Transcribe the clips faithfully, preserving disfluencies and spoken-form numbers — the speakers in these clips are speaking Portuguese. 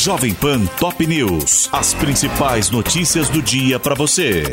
Jovem Pan Top News. As principais notícias do dia para você.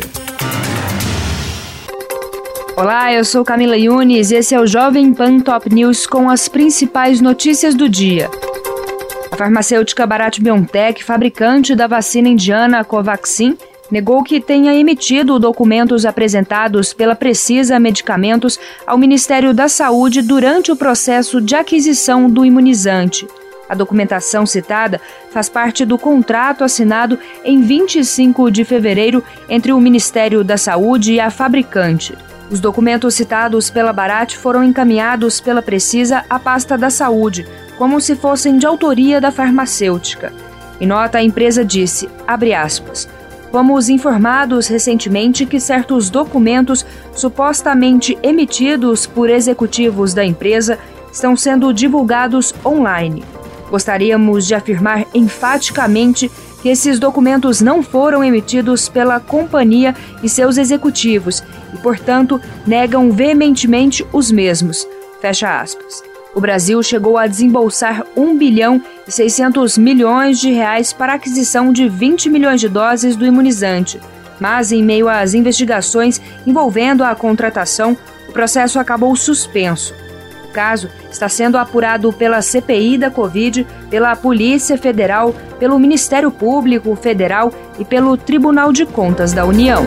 Olá, eu sou Camila Yunes e esse é o Jovem Pan Top News com as principais notícias do dia. A farmacêutica Bharat BioNTech, fabricante da vacina indiana Covaxin, negou que tenha emitido documentos apresentados pela Precisa Medicamentos ao Ministério da Saúde durante o processo de aquisição do imunizante. A documentação citada faz parte do contrato assinado em vinte e cinco de fevereiro entre o Ministério da Saúde e a fabricante. Os documentos citados pela Bharat foram encaminhados pela Precisa à pasta da Saúde, como se fossem de autoria da farmacêutica. Em nota, a empresa disse, abre aspas, fomos informados recentemente que certos documentos supostamente emitidos por executivos da empresa estão sendo divulgados online. Gostaríamos de afirmar enfaticamente que esses documentos não foram emitidos pela companhia e seus executivos e, portanto, negam veementemente os mesmos. Fecha aspas. O Brasil chegou a desembolsar um bilhão e seiscentos milhões de reais para a aquisição de vinte milhões de doses do imunizante. Mas, em meio às investigações envolvendo a contratação, o processo acabou suspenso. O caso está sendo apurado pela C P I da Covid, pela Polícia Federal, pelo Ministério Público Federal e pelo Tribunal de Contas da União.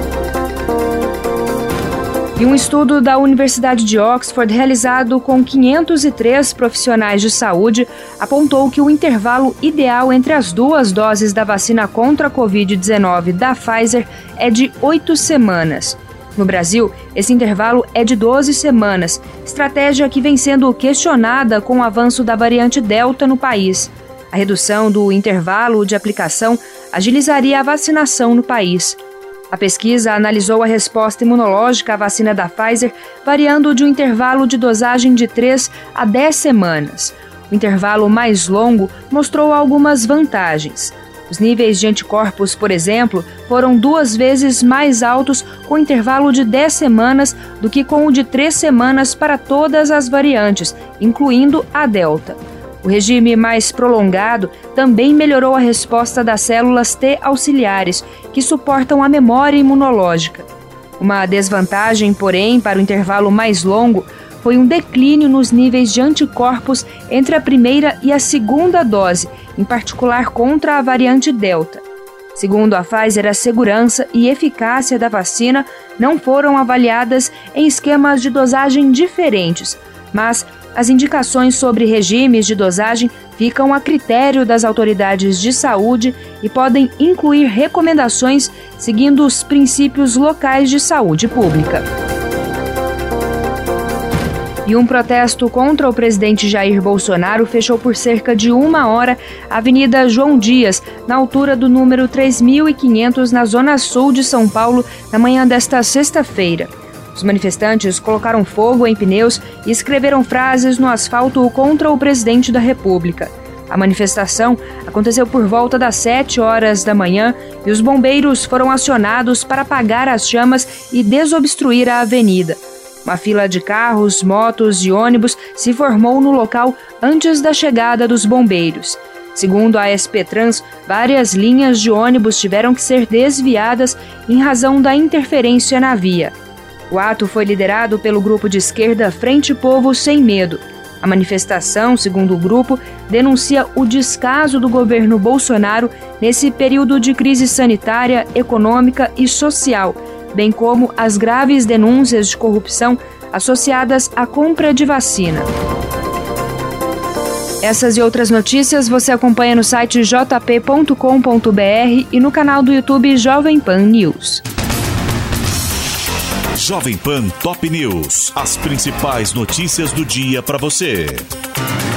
E um estudo da Universidade de Oxford, realizado com quinhentos e três profissionais de saúde, apontou que o intervalo ideal entre as duas doses da vacina contra a covid dezenove da Pfizer é de oito semanas. No Brasil, esse intervalo é de doze semanas, estratégia que vem sendo questionada com o avanço da variante Delta no país. A redução do intervalo de aplicação agilizaria a vacinação no país. A pesquisa analisou a resposta imunológica à vacina da Pfizer, variando de um intervalo de dosagem de três a dez semanas. O intervalo mais longo mostrou algumas vantagens. Os níveis de anticorpos, por exemplo, foram duas vezes mais altos com o intervalo de dez semanas do que com o de três semanas para todas as variantes, incluindo a Delta. O regime mais prolongado também melhorou a resposta das células T auxiliares, que suportam a memória imunológica. Uma desvantagem, porém, para o intervalo mais longo foi um declínio nos níveis de anticorpos entre a primeira e a segunda dose, em particular contra a variante Delta. Segundo a Pfizer, a segurança e eficácia da vacina não foram avaliadas em esquemas de dosagem diferentes, mas as indicações sobre regimes de dosagem ficam a critério das autoridades de saúde e podem incluir recomendações seguindo os princípios locais de saúde pública. E um protesto contra o presidente Jair Bolsonaro fechou por cerca de uma hora a Avenida João Dias, na altura do número três mil e quinhentos, na zona sul de São Paulo, na manhã desta sexta-feira. Os manifestantes colocaram fogo em pneus e escreveram frases no asfalto contra o presidente da República. A manifestação aconteceu por volta das sete horas da manhã e os bombeiros foram acionados para apagar as chamas e desobstruir a avenida. Uma fila de carros, motos e ônibus se formou no local antes da chegada dos bombeiros. Segundo a S P Trans, várias linhas de ônibus tiveram que ser desviadas em razão da interferência na via. O ato foi liderado pelo grupo de esquerda Frente Povo Sem Medo. A manifestação, segundo o grupo, denuncia o descaso do governo Bolsonaro nesse período de crise sanitária, econômica e social, bem como as graves denúncias de corrupção associadas à compra de vacina. Essas e outras notícias você acompanha no site j p ponto com ponto b r e no canal do YouTube Jovem Pan News. Jovem Pan Top News. As principais notícias do dia para você.